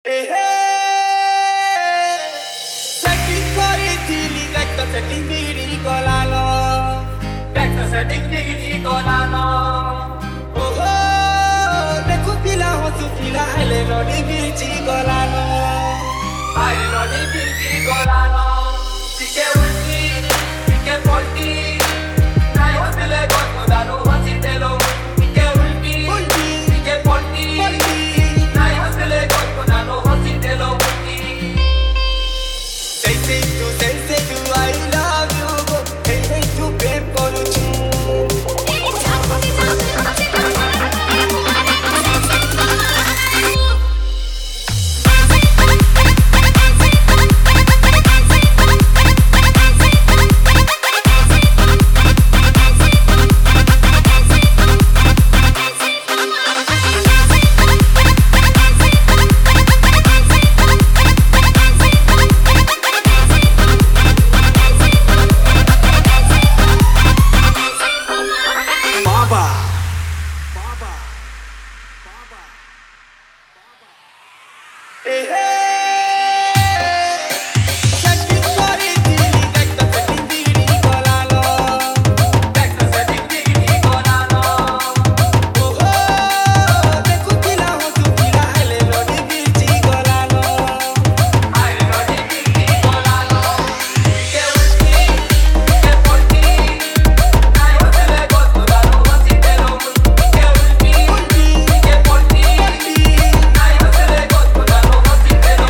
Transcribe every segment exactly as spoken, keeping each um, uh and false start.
Hey, hey. Setting for it, feeling like the setting digi colano. Like the setting digi colano. Oh, oh, the cupila wants to feel a hello, the digi colano. I know the digi colano. Tique ulti, tique polti. Nai hote le got modano, what's it hello? Tique ulti, tique polti. Nai hote le got modano, what's it hello? Say say to say say to I love you. Hey hey to babe for you. Hey, hey. Setting for it, feeling like the setting digi colano. Like the setting digi colano. Oh, oh, the cupila wants to feel a hello, the digi colano. I know the digi colano. Tique ulti, tique polti. Nai hote le got modano, what's it hello? Tique ulti, tique polti. Nai hote le got modano, what's it hello?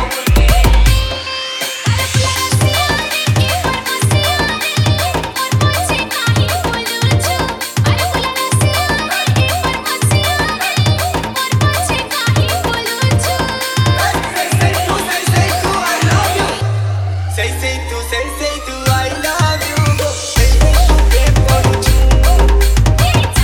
Say say to say say to I love you. Hey hey to babe for you.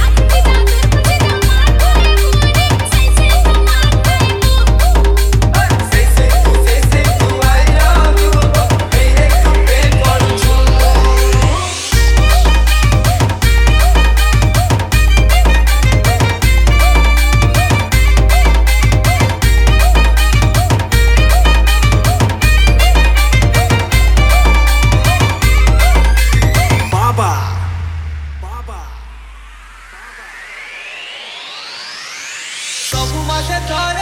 Say say to say say to I love you. Hey hey to babe for you. Baba, Baba, Baba. ସବୁ ମାସେ ଥରେ